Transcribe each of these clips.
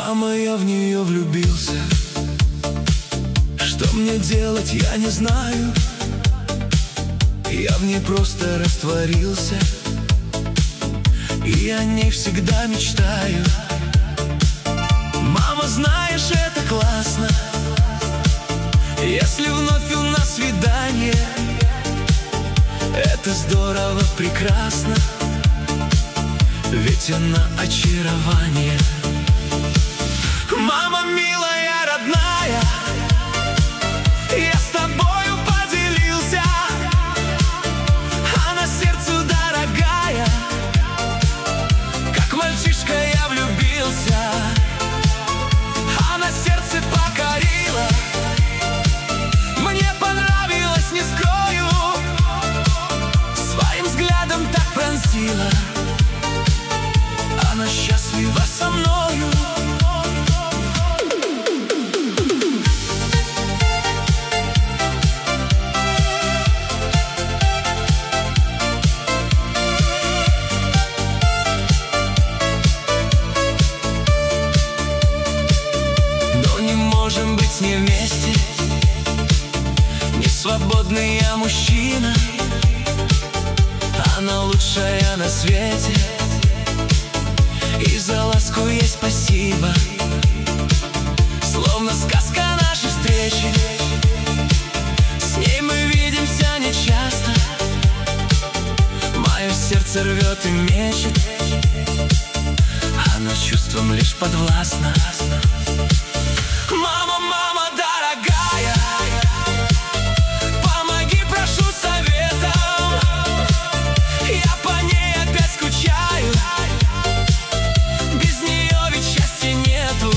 Мама, я в нее влюбился. Что мне делать, я не знаю. Я в ней просто растворился, и о ней всегда мечтаю. Мама, знаешь, это классно, если вновь у нас свидание. Это здорово, прекрасно, ведь она очарование. Мама, милая, родная, я с тобою поделился, она сердцу дорогая. Как мальчишка я влюбился, она сердце покорила. Мне понравилось, не скрою, своим взглядом так пронзила. Она счастлива со мною. Можем быть не вместе, не свободный я мужчина. Она лучшая на свете, и за ласку ей спасибо. Словно сказка нашей встречи, с ней мы видимся нечасто. Мое сердце рвет и мечет, она чувством лишь подвластна. Мама, мама дорогая, помоги, прошу, советом. Я по ней опять скучаю, без нее ведь счастья нету.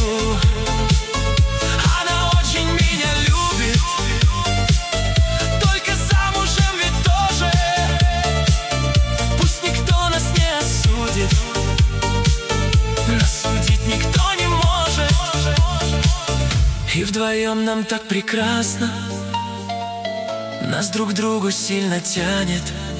Она очень меня любит, только замужем ведь тоже. Пусть никто нас не осудит, нас судить никто не может. И вдвоем нам так прекрасно, нас друг к другу сильно тянет.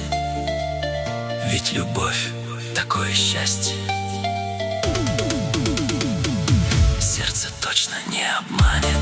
Ведь любовь — такое счастье, сердце точно не обманет.